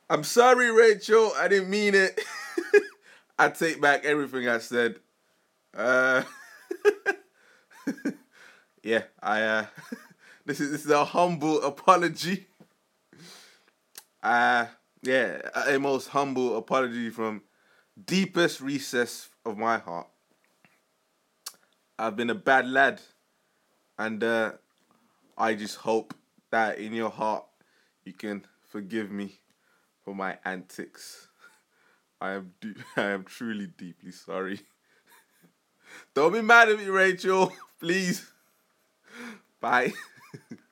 I'm sorry, Rachel. I didn't mean it. I take back everything I said. Uh, yeah, I. This is a humble apology. Uh, yeah, a most humble apology from deepest recess of my heart. I've been a bad lad, and I just hope that in your heart you can forgive me for my antics. I am truly deeply sorry. Don't be mad at me, Rachel. Please. Bye.